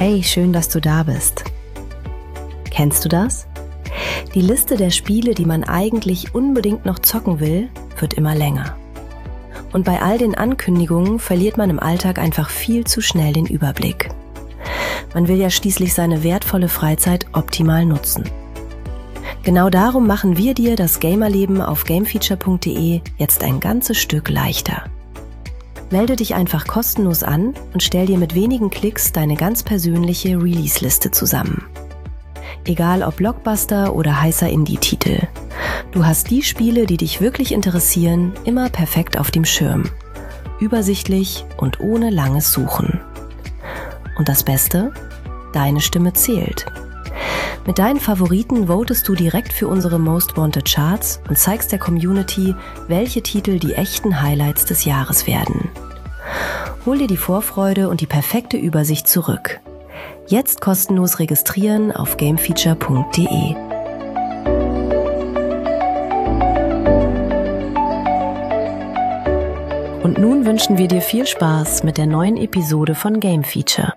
Hey, schön, dass du da bist. Kennst du das? Die Liste der Spiele, die man eigentlich unbedingt noch zocken will, wird immer länger. Und bei all den Ankündigungen verliert man im Alltag einfach viel zu schnell den Überblick. Man will ja schließlich seine wertvolle Freizeit optimal nutzen. Genau darum machen wir dir das Gamerleben auf gamefeature.de jetzt ein ganzes Stück leichter. Melde dich einfach kostenlos an und stell dir mit wenigen Klicks deine ganz persönliche Release-Liste zusammen. Egal ob Blockbuster oder heißer Indie-Titel. Du hast die Spiele, die dich wirklich interessieren, immer perfekt auf dem Schirm. Übersichtlich und ohne langes Suchen. Und das Beste? Deine Stimme zählt. Mit deinen Favoriten votest du direkt für unsere Most Wanted Charts und zeigst der Community, welche Titel die echten Highlights des Jahres werden. Hol dir die Vorfreude und die perfekte Übersicht zurück. Jetzt kostenlos registrieren auf gamefeature.de. Und nun wünschen wir dir viel Spaß mit der neuen Episode von Game Feature.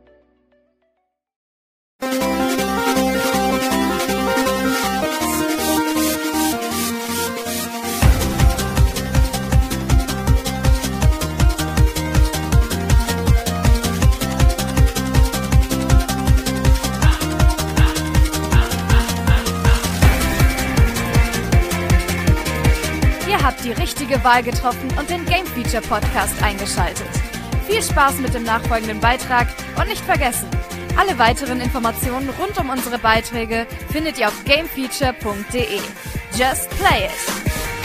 Die richtige Wahl getroffen und den Game Feature Podcast eingeschaltet. Viel Spaß mit dem nachfolgenden Beitrag und nicht vergessen, alle weiteren Informationen rund um unsere Beiträge findet ihr auf gamefeature.de. Just play it!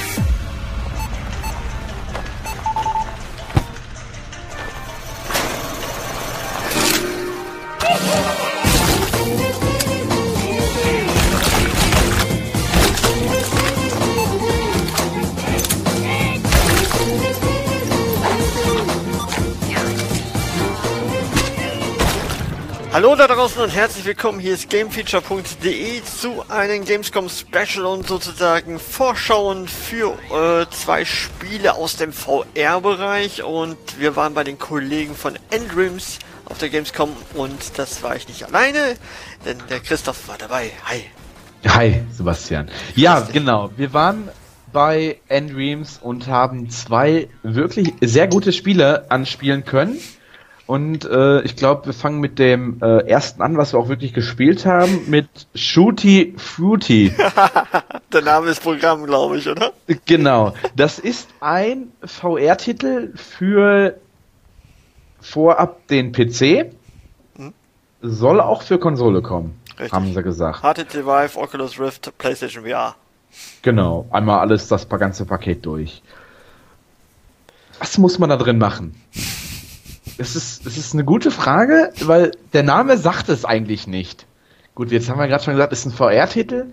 Hallo da draußen und herzlich willkommen, hier ist gamefeature.de zu einem Gamescom Special und sozusagen Vorschauen für zwei Spiele aus dem VR-Bereich, und wir waren bei den Kollegen von N-Dreams auf der Gamescom und das war ich nicht alleine, denn der Christoph war dabei. Hi. Hi Sebastian. Ja, genau, wir waren bei N-Dreams und haben zwei wirklich sehr gute Spiele anspielen können. Und ich glaube, wir fangen mit dem ersten an, was wir auch wirklich gespielt haben, mit Shooty Fruity. Der Name ist Programm, glaube ich, oder? Genau. Das ist ein VR-Titel für vorab den PC. Soll auch für Konsole kommen, richtig, haben sie gesagt. HTC Vive, Oculus Rift, PlayStation VR. Genau, einmal alles, das ganze Paket durch. Was muss man da drin machen? Es ist eine gute Frage, weil der Name sagt es eigentlich nicht. Gut, jetzt haben wir gerade schon gesagt, es ist ein VR-Titel.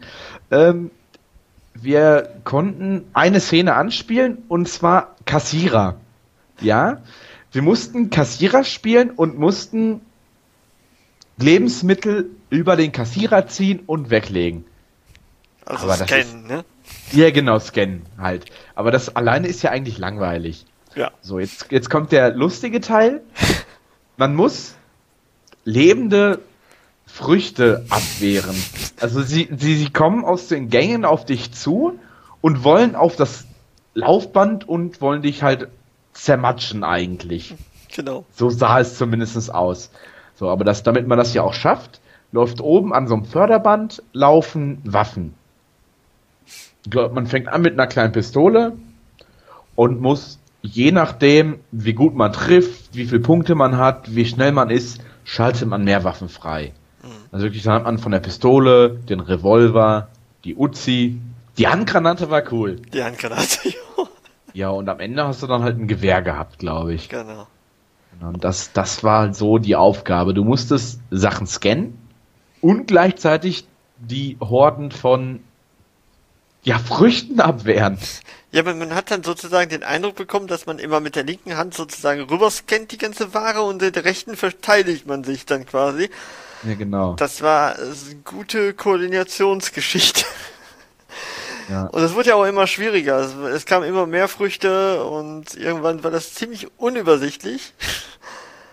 Wir konnten eine Szene anspielen, und zwar Kassierer. Ja, wir mussten Kassierer spielen und mussten Lebensmittel über den Kassierer ziehen und weglegen. Also aber scannen, ne? Ja, genau, scannen halt. Aber das alleine ist ja eigentlich langweilig. Ja. So, jetzt kommt der lustige Teil. Man muss lebende Früchte abwehren. Also sie kommen aus den Gängen auf dich zu und wollen auf das Laufband und wollen dich halt zermatschen eigentlich. Genau. So sah es zumindest aus. So, aber damit man das ja auch schafft, läuft oben an so einem Förderband laufen Waffen. Man fängt an mit einer kleinen Pistole und muss, je nachdem, wie gut man trifft, wie viele Punkte man hat, wie schnell man ist, schaltet man mehr Waffen frei. Also wirklich, dann hat man von der Pistole, den Revolver, die Uzi, die Handgranate war cool. Die Handgranate, ja. Ja, und am Ende hast du dann halt ein Gewehr gehabt, glaube ich. Genau. Und das war so die Aufgabe. Du musstest Sachen scannen und gleichzeitig die Horden von Früchten abwehren. Ja, aber man hat dann sozusagen den Eindruck bekommen, dass man immer mit der linken Hand sozusagen rüberscannt die ganze Ware und mit der rechten verteidigt man sich dann quasi. Ja, genau. Das war eine gute Koordinationsgeschichte. Ja. Und es wurde ja auch immer schwieriger. Es kamen immer mehr Früchte und irgendwann war das ziemlich unübersichtlich.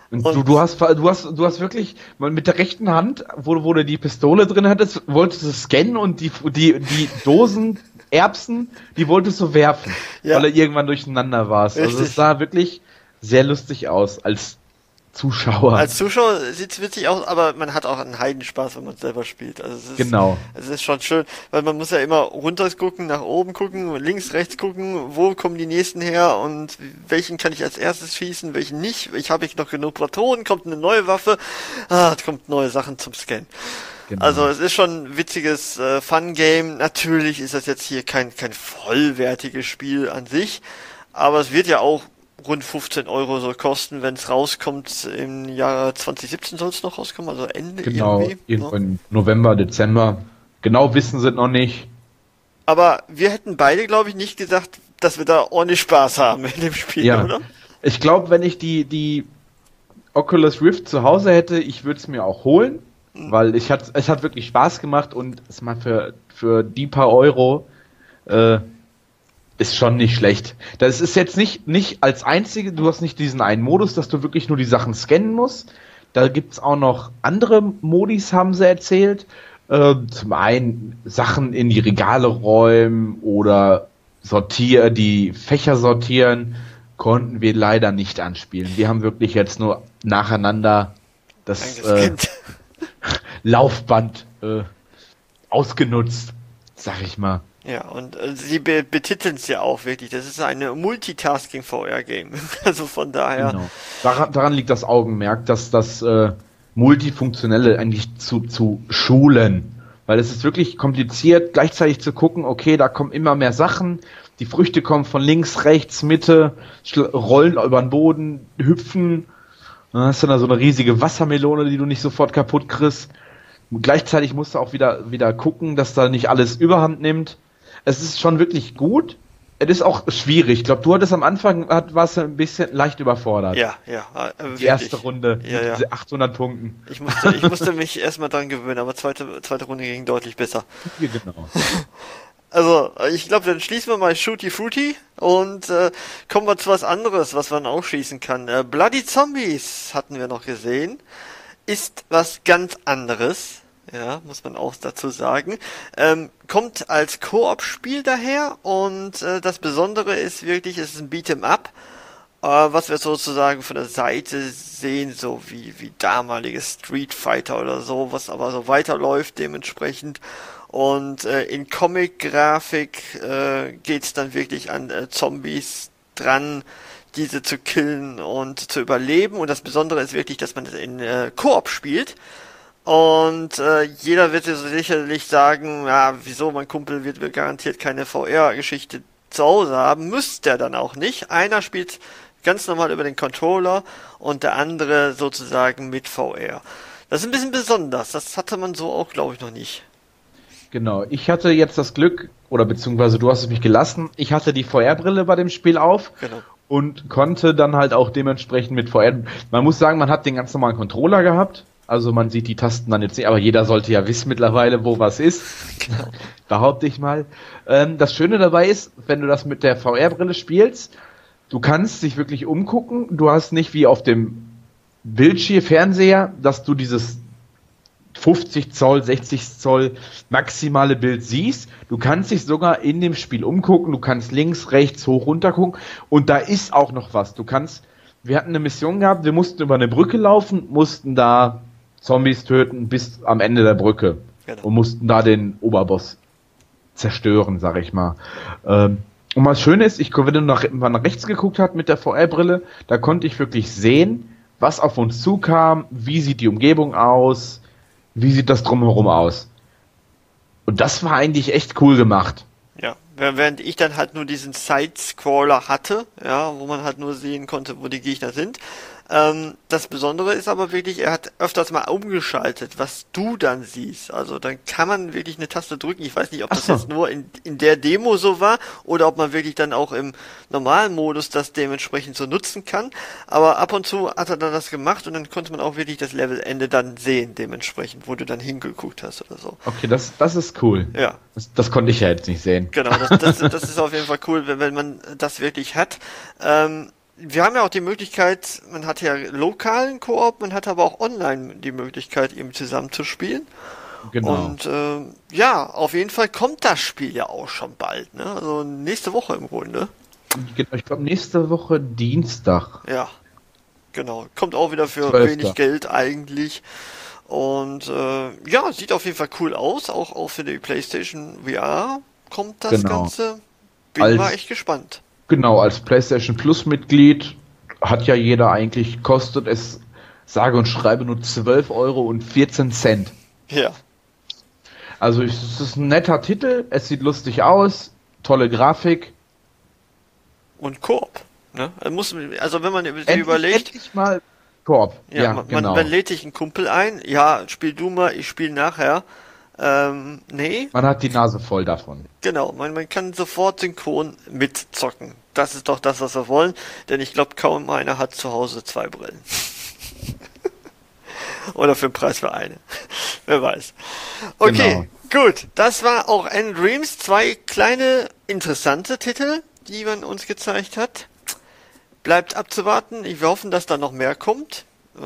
Und du hast wirklich mit der rechten Hand, wo du die Pistole drin hattest, wolltest du scannen und die Dosen Erbsen, die wolltest du werfen, weil du irgendwann durcheinander warst. Richtig. Also es sah wirklich sehr lustig aus als Zuschauer. Als Zuschauer sieht es witzig aus, aber man hat auch einen Heidenspaß, wenn man es selber spielt. Also es ist schon schön, weil man muss ja immer runter gucken, nach oben gucken, links, rechts gucken, wo kommen die nächsten her und welchen kann ich als erstes schießen, welchen nicht. Habe noch genug Patronen, kommt eine neue Waffe, es kommt neue Sachen zum Scannen. Genau. Also es ist schon ein witziges Fun-Game. Natürlich ist das jetzt hier kein vollwertiges Spiel an sich, aber es wird ja auch rund 15 Euro so kosten, wenn es rauskommt. Im Jahr 2017 soll es noch rauskommen, also Ende irgendwie. Irgendwann November, Dezember. Genau wissen sie noch nicht. Aber wir hätten beide, glaube ich, nicht gesagt, dass wir da ordentlich Spaß haben in dem Spiel, oder? Ich glaube, wenn ich die Oculus Rift zu Hause hätte, ich würde es mir auch holen, weil es hat wirklich Spaß gemacht und es mal für die paar Euro ist schon nicht schlecht. Das ist jetzt nicht als einzige, du hast nicht diesen einen Modus, dass du wirklich nur die Sachen scannen musst. Da gibt's auch noch andere Modis, haben sie erzählt. Zum einen Sachen in die Regale räumen oder die Fächer sortieren, konnten wir leider nicht anspielen. Wir haben wirklich jetzt nur nacheinander das Laufband ausgenutzt, sag ich mal. Ja, und sie betiteln es ja auch wirklich. Das ist eine Multitasking-VR-Game. Also von daher. Genau. Daran liegt das Augenmerk, dass das Multifunktionelle eigentlich zu schulen. Weil es ist wirklich kompliziert, gleichzeitig zu gucken, okay, da kommen immer mehr Sachen. Die Früchte kommen von links, rechts, Mitte, rollen über den Boden, hüpfen. Dann hast du da so eine riesige Wassermelone, die du nicht sofort kaputt kriegst. Und gleichzeitig musst du auch wieder gucken, dass da nicht alles Überhand nimmt. Es ist schon wirklich gut. Es ist auch schwierig. Ich glaube, du hattest am Anfang, warst du ein bisschen leicht überfordert. Ja. Die erste Runde mit 800 Punkten. Ich musste mich erstmal dran gewöhnen, aber zweite Runde ging deutlich besser. Ja, genau. Also, ich glaube, dann schließen wir mal Shooty Fruity und kommen wir zu was anderes, was man auch schießen kann. Bloody Zombies hatten wir noch gesehen. Ist was ganz anderes. Ja, muss man auch dazu sagen. Kommt als Koop-Spiel daher und das Besondere ist wirklich, es ist ein Beat'em-up, was wir sozusagen von der Seite sehen, so wie damaliges Street Fighter oder so, was aber so weiterläuft dementsprechend. Und in Comic-Grafik geht's dann wirklich an Zombies dran, diese zu killen und zu überleben. Und das Besondere ist wirklich, dass man das in Koop spielt. Und jeder wird sicherlich sagen, ja, wieso, mein Kumpel wird garantiert keine VR-Geschichte zu Hause haben. Müsste er dann auch nicht. Einer spielt ganz normal über den Controller und der andere sozusagen mit VR. Das ist ein bisschen besonders. Das hatte man so auch, glaube ich, noch nicht. Genau. Ich hatte jetzt das Glück, oder beziehungsweise du hast es mich gelassen, ich hatte die VR-Brille bei dem Spiel auf. Genau. Und konnte dann halt auch dementsprechend mit VR... Man muss sagen, man hat den ganz normalen Controller gehabt. Also man sieht die Tasten dann jetzt nicht, aber jeder sollte ja wissen mittlerweile, wo was ist. Genau. Behaupte ich mal. Das Schöne dabei ist, wenn du das mit der VR-Brille spielst, du kannst dich wirklich umgucken. Du hast nicht wie auf dem Fernseher, dass du dieses 50 Zoll, 60 Zoll maximale Bild siehst. Du kannst dich sogar in dem Spiel umgucken. Du kannst links, rechts, hoch, runter gucken. Und da ist auch noch was. Wir hatten eine Mission gehabt, wir mussten über eine Brücke laufen, mussten da Zombies töten bis am Ende der Brücke. Genau. Und mussten da den Oberboss zerstören, sag ich mal. Und was Schöne ist, wenn man nach rechts geguckt hat mit der VR-Brille, da konnte ich wirklich sehen, was auf uns zukam, wie sieht die Umgebung aus, wie sieht das drumherum aus. Und das war eigentlich echt cool gemacht. Ja, während ich dann halt nur diesen Side-Scroller hatte, ja, wo man halt nur sehen konnte, wo die Gegner sind. Das Besondere ist aber wirklich, er hat öfters mal umgeschaltet, was du dann siehst. Also dann kann man wirklich eine Taste drücken. Ich weiß nicht, ob das jetzt nur in der Demo so war oder ob man wirklich dann auch im normalen Modus das dementsprechend so nutzen kann. Aber ab und zu hat er dann das gemacht und dann konnte man auch wirklich das Levelende dann sehen, dementsprechend, wo du dann hingeguckt hast oder so. Okay, das ist cool. Ja. Das konnte ich ja jetzt nicht sehen. Genau, das ist auf jeden Fall cool, wenn man das wirklich hat. wir haben ja auch die Möglichkeit, man hat ja lokalen Koop, man hat aber auch online die Möglichkeit, eben zusammen zu spielen. Genau. Und ja, auf jeden Fall kommt das Spiel ja auch schon bald, ne? Also nächste Woche im Grunde. Ich glaube, nächste Woche Dienstag. Ja, genau. Kommt auch wieder für 12. wenig Geld eigentlich. Und ja, sieht auf jeden Fall cool aus. Auch für die PlayStation VR kommt das Genau. Ganze. Bin mal Als- echt gespannt. Genau, als PlayStation Plus Mitglied hat ja jeder eigentlich, kostet es, sage und schreibe, nur 12,14 €. Ja, Also es ist ein netter Titel, es sieht lustig aus, tolle Grafik. und Koop. Ne? Also wenn man sich Endlich, überlegt, endlich mal Koop. ja, Genau. man lädt sich einen Kumpel ein, ja, spiel du mal, ich spiel nachher. Nee, Man hat die Nase voll davon. genau, man kann sofort synchron mitzocken. Das ist doch das, was wir wollen, denn ich glaube, kaum einer hat zu Hause 2 Brillen. Oder für den Preis für eine. Wer weiß. Okay, gut. Das war auch N-Dreams. 2 kleine, interessante Titel, die man uns gezeigt hat. Bleibt abzuwarten. Wir hoffen, dass da noch mehr kommt.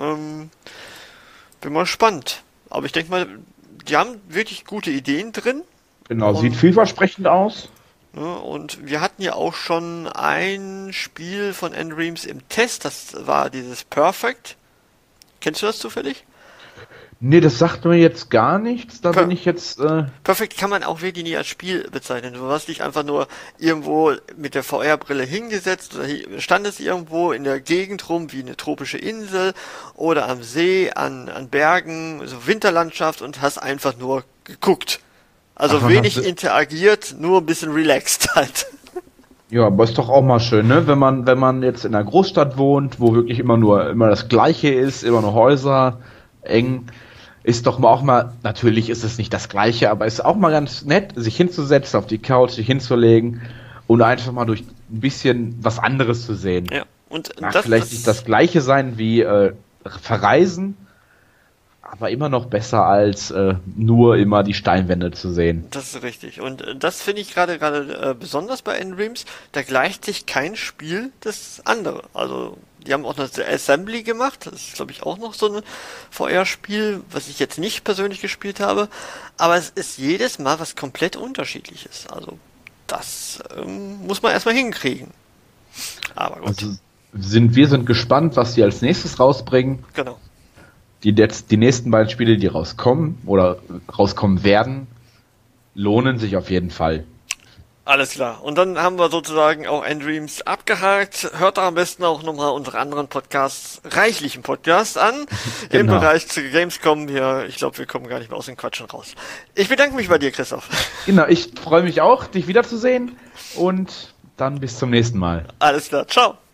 Bin mal gespannt. Aber ich denke mal, die haben wirklich gute Ideen drin. Genau, sieht Und- vielversprechend aus. Ne? Und wir hatten ja auch schon ein Spiel von N-Dreams im Test. Das war dieses Perfect. Kennst du das zufällig? Nee, das sagt mir jetzt gar nichts. Da bin ich jetzt. Perfect kann man auch wirklich nie als Spiel bezeichnen. Du hast dich einfach nur irgendwo mit der VR-Brille hingesetzt oder standest irgendwo in der Gegend rum, wie eine tropische Insel oder am See, an Bergen, so Winterlandschaft und hast einfach nur geguckt. Also Ach, man wenig hat- interagiert, nur ein bisschen relaxed halt. Ja, aber ist doch auch mal schön, ne? Wenn man jetzt in einer Großstadt wohnt, wo wirklich immer das Gleiche ist, immer nur Häuser, eng, ist doch mal auch mal, natürlich ist es nicht das Gleiche, aber ist auch mal ganz nett, sich hinzusetzen, auf die Couch, sich hinzulegen und einfach mal durch ein bisschen was anderes zu sehen. Ja. Und Mag vielleicht nicht das Gleiche sein wie verreisen, aber immer noch besser als nur immer die Steinwände zu sehen. Das ist richtig. Und das finde ich gerade besonders bei N-Dreams. Da gleicht sich kein Spiel das andere. Also, die haben auch noch das Assembly gemacht. Das ist, glaube ich, auch noch so ein VR-Spiel, was ich jetzt nicht persönlich gespielt habe. Aber es ist jedes Mal was komplett Unterschiedliches. Also, das muss man erstmal hinkriegen. Aber gut, Also wir sind gespannt, was sie als nächstes rausbringen. genau. Die nächsten beiden Spiele, die rauskommen oder rauskommen werden, lohnen sich auf jeden Fall. Alles klar. Und dann haben wir sozusagen auch N-Dreams abgehakt. Hört da am besten auch nochmal unsere anderen Podcasts, reichlichen Podcasts an. Im Genau. Bereich zu Gamescom hier. Ich glaube, wir kommen gar nicht mehr aus den Quatschen raus. Ich bedanke mich bei dir, Christoph. Genau, ich freue mich auch, dich wiederzusehen und dann bis zum nächsten Mal. Alles klar. Ciao.